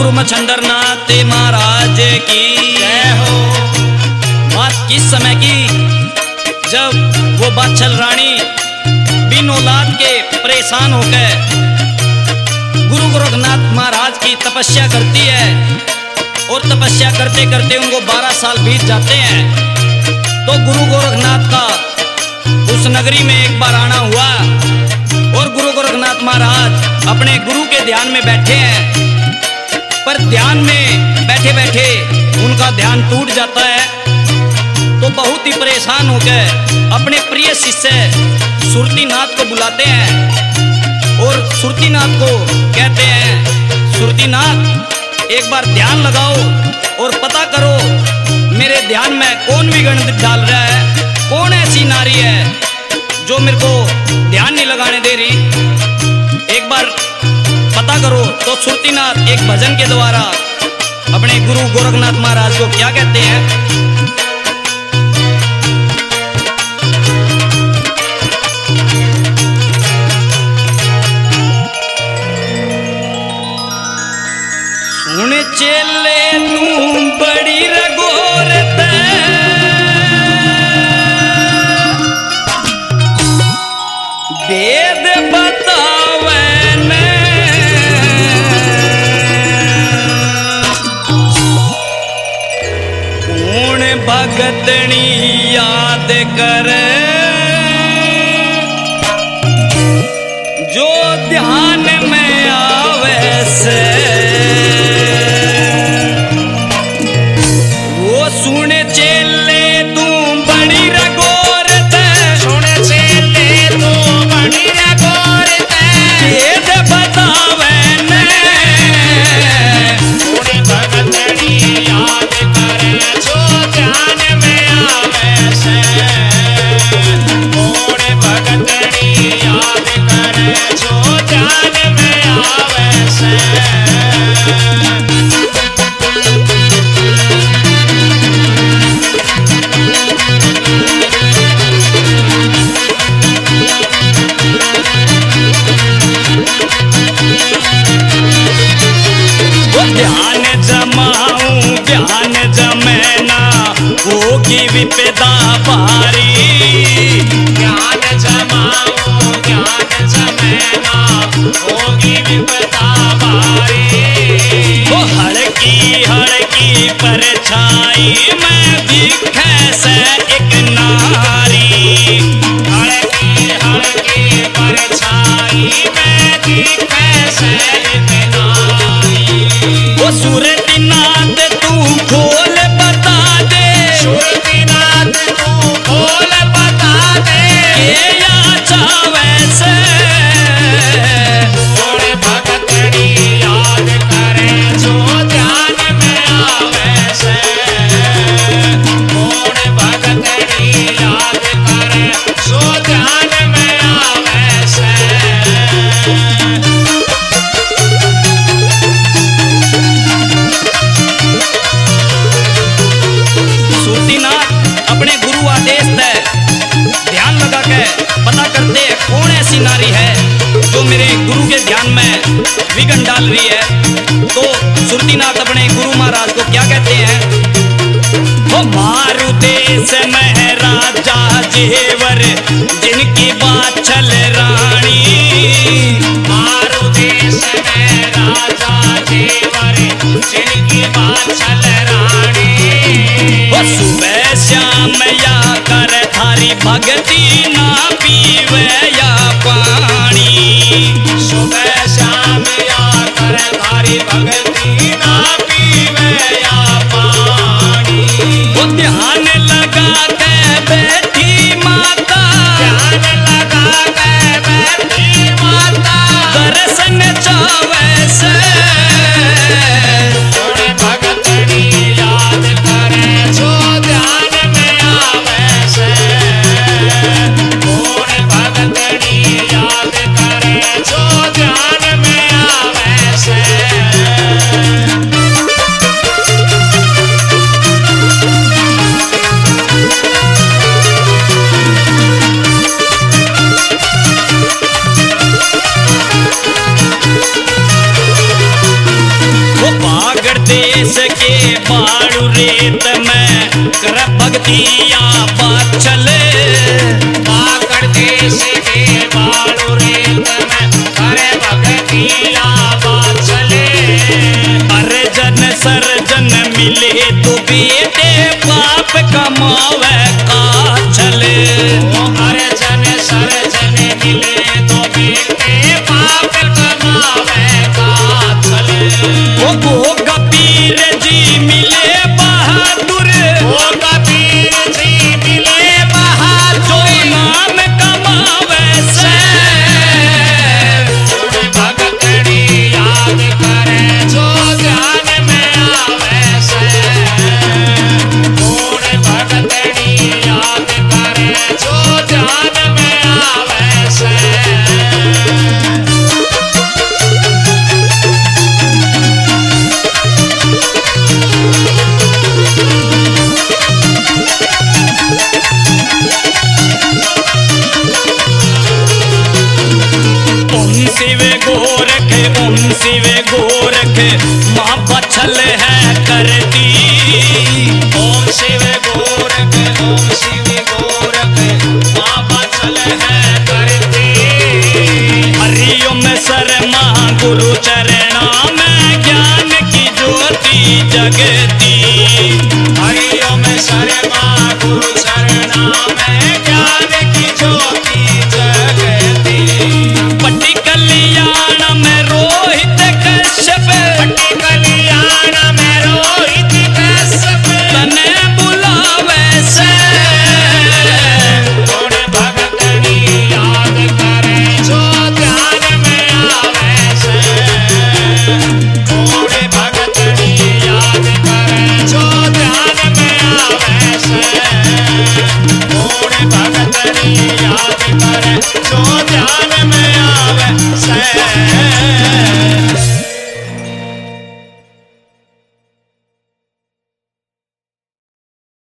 गुरु मच्छंदर नाथ महाराज की जय हो। बात किस समय की, जब वो बादशाह रानी बिन औलाद के परेशान होकर गुरु गोरखनाथ महाराज की तपस्या करती है और तपस्या करते करते उनको 12 साल बीत जाते हैं। तो गुरु गोरखनाथ का उस नगरी में एक बार आना हुआ और गुरु गोरखनाथ महाराज अपने गुरु के ध्यान में बैठे हैं, पर ध्यान में बैठे बैठे उनका ध्यान टूट जाता है। तो बहुत ही परेशान होकर अपने प्रिय शिष्य सुरतीनाथ को बुलाते हैं और सुरतीनाथ को कहते हैं, सुरतीनाथ एक बार ध्यान लगाओ और पता करो मेरे ध्यान में कौन विघ्न डाल रहा है, कौन ऐसी नारी है जो मेरे को ध्यान नहीं लगाने दे रही, एक बार पता करो। तो सुरतीनाथ एक भजन के द्वारा अपने गुरु गोरखनाथ महाराज को क्या कहते हैं, सुन चेले तू बड़ी रगोरत वेद बतावे ने, कौन भगतनी याद करे जो ध्यान में आवे से, वो सुन चेले तू बड़ी रगोरत, सुन चेले तू बड़ी रगोरत वेद बतावे ने, कौन भगतनी याद करे जो ध्यान में आवे से, कौन भगतनी याद करे जो ध्यान में आवे से। ध्यान जमाऊं ध्यान जमैना होगी विपदा भारी, ज्ञान जमाओ ज्ञान जमैना होगी विपदा भारी, वो हड़की परछाई में दिखे से एक नारी, हड़की परछाई में दिखे से एक नारी, वो सुरतीनाथ तू खोल बता दे, सुरतीनाथ तू खोल बता दे, ये या चावे से, कौन भगतनी याद करे जो ध्यान में आवे से, कौन भगतनी याद करे जो ध्यान में आवे से। सुरतीनाथ अपने गुरु आदेश तय ध्यान लगा के पता करते हैं कौन ऐसी नारी है जो मेरे गुरु के ध्यान में विघ्न डाल रही है। तो सुरतीनाथ अपने गुरु महाराज को क्या कहते हैं, वो मारु देश में राजा जेवर जिनकी बाछल रानी, मारु देश में राजा जेवर जिनकी बाछल रानी, वो सुबह श्याम या कर थारी भगती ना पीवे या पानी, सुबह शाम या कर धारी भगती ना पीवे या पानी, वो ध्यान लगा के बैठी माता, ध्यान लगा के बैठी माता, दर्शन चावे से, कौन भगतनी याद करे जो ध्यान में आवे से, कौन भगतनी याद करे जो ध्यान में आवे से। कर भक्तिया बाचल पाकड़ देश के बाड़ू रेत में करे भक्तिया बाचले अर्जन सर्जन मिले तो बेटे पाप कमावे का चले ओ अर्जन सर्जन मिले तो बेटे पाप कमावे का चले ओ कबीर जी मिले बहादुर ओ कबीर जी मिले जो बहादुर नाम कमावे से गुण भगतड़ी याद करे जो ध्यान में आवे से गुण भगतड़ी याद करे जो ध्यान में आवे से ओम शिव गोरख ओम शिव गोरख माँ बछल है करती ओम शिव गोरख ओम शिव गोरख माँ बचल है करती हरिओम शर्मा गुरु चरणा में ज्ञान की ज्योति जगती हरिओम शर्मा गुरु शरणा में ज्ञान की ज्योति